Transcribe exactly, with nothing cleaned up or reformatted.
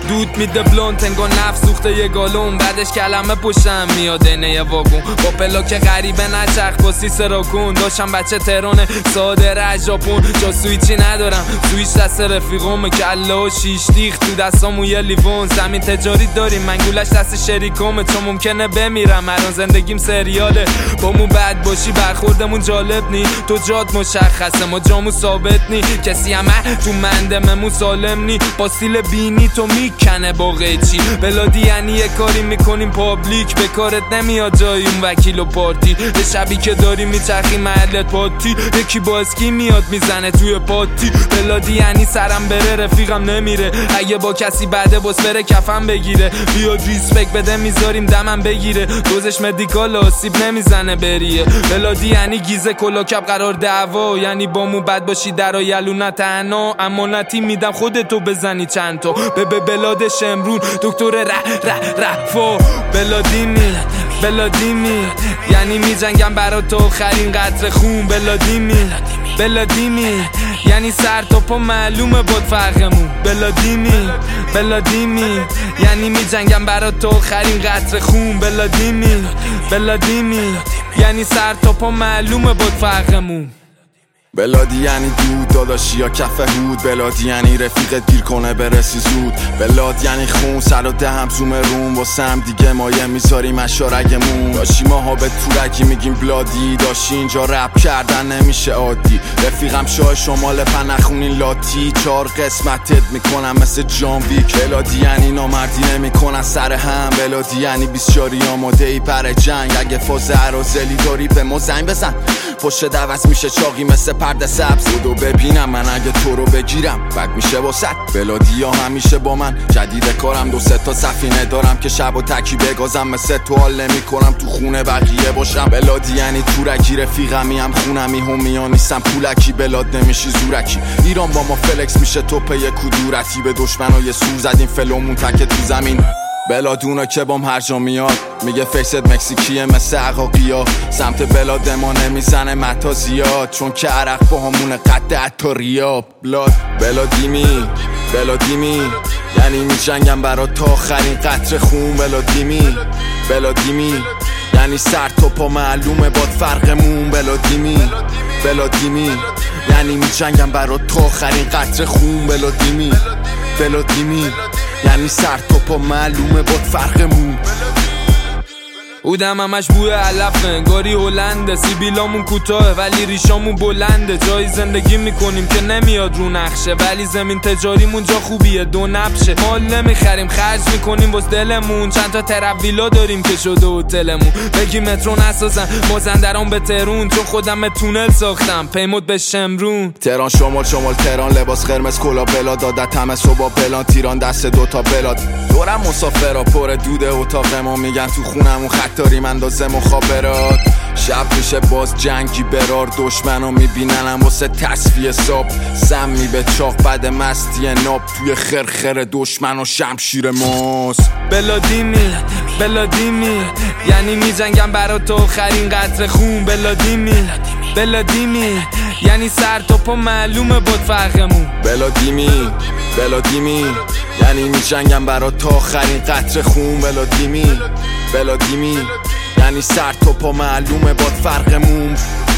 دود میده بلونت انگار نفس سوخته یه گالون، بعدش کلمه پشتم میاد اینه واگون با پلاک غریبه نچرخ با سیسه را کن. داشتم بچه تهران ساده از ژاپن، جا سویچی ندارم سویچ دست رفیقم، کله و شیش دیخ تو دستامو یه لیوان. زمین تجاری داریم منگولش دست شریکمه، چون ممکنه بمیرم الان زندگیم سریاله. با مو بد باشی برخوردمون جالب نی، تو جات مشخصه ما جامو ثابت نی، کسی همه تو مندممون سالم نی، با سیل بینی تو میکنه با قیچی. بلادی یعنی یه کاری میکنیم پابلیک، به کارت نمیاد جای اون وکیل و پارتی، به شبی که داریم میچرخی محلت پاتی، یکی با اسکی میاد میزنه توی پاتی. بلادی یعنی سرم بره رفیقم نمیره، اگه با کسی بعده باس بره کفم بگیره، بیاد ریسپک بده میذاریم دمم بگیره، دوزش مدیکال آسیب نمیزنه بریه. بلادی یعنی گیزه کلاکب قرار دعوا، یعنی با مو بد باشی در یلو تنها، امانتی میدم خودتو بزنی چند تا. به به بلاد شمرون دکتر ره ره رفا. بلادی می بلادی می یعنی میجنگم برا تو آخرین قطره خون. بلادی می بلادی می یعنی سر تا پا معلومه بود فرقمون. بلادی می بلادی می یعنی میجنگم برا تو آخرین قطره خون. بلادی می بلادی می یعنی سر تا پا معلومه بود فرقمون. بلادی یعنی دود داداشی یا کف هود، بلادی یعنی رفیقت دیر کنه برسی زود، بلاد یعنی خون سر و دهم زوم روم واسم دیگه مایه میذاریم اشارگمون. داشی ماها به تورکی میگیم بلادی، داشی اینجا رپ کردن نمیشه عادی، رفیقم شاه شمال پنخونین لاتی، چار قسمتت میکنم مثل جان ویک. بلادی یعنی نامردی نمیکنن سر هم، بلادی یعنی بیسیاری آماده ای پر جنگ، اگه فاز عرازلی داری به ما زنگ بزن، پشت دوست میشه چاقی مثل پرده سبز، بودو ببینم من اگه تو رو بگیرم بد میشه واسط. بلادی ها همیشه با من جدید کارم، دو سه تا سفینه دارم که شب و تکی بگازم، مثل تو حال نمی کنم تو خونه بقیه باشم. بلادی یعنی تورکی رفیقمی هم خونمی همیا نیستم پولکی، بلاد نمیشی زورکی، ایران با ما فلکس میشه توپ یک کدورتی، به دشمنای سو زدیم فلومون تک تو زمین. بلادونا که بام هر جا میاد میگه فیست مکزیکیه مثل عقاقیا، سمت بلاد ما نمیزنه متا زیاد، چون که عرق با همونه قد حتی ریا. بلاد بلادی می بلادی می یعنی میجنگم برا تا آخرین قطره خون. بلادی می بلادی می یعنی سر تا پا معلومه باد فرقمون. بلادی می بلادی می یعنی میجنگم برا تا آخرین قطره خون. بلادی می بلادی می یعنی سر تا پا معلومه باد فرقمون. اودم همش بوی علف انگاری هلنده، سیبیلامون کوتاه ولی ریشامون بلنده، جای زندگی میکنیم که نمیاد رو نقشه، ولی زمین تجاریمون جا خوبیه دو نبشه، مال نمیخریم خرج میکنیم باز دلمون، چند تا ترویلا داریم که شده هتلمون، بگی مترو نسازن مازندران به تهرون، چون خودم تونل ساختم پیمود به شمرون. تهران شمال شمال تهران لباس قرمز کلا بلاد، دادت همه صبح بلان تیران دست دوتا بلاد، دورم مسافرا پر دوده اتاق ما میگن تو خونمون داریم اندازه مخابرات، شب میشه باز جنگی برار، دشمنو میبیننم واسه تصفیه ساب، سمی به چاق بعد مستی ناب، توی خرخر دشمن و شمشیر ماست. بلادی می بلادی می یعنی میجنگم برا تو آخرین قطره خون. بلادی می بلادی می یعنی سر تا پا معلومه بود فرقمون. بلادی می بلادی می یعنی میجنگم برا تا آخرین قطره خون. بلادی می بلادی می یعنی سر تا پا معلومه باد فرقمون.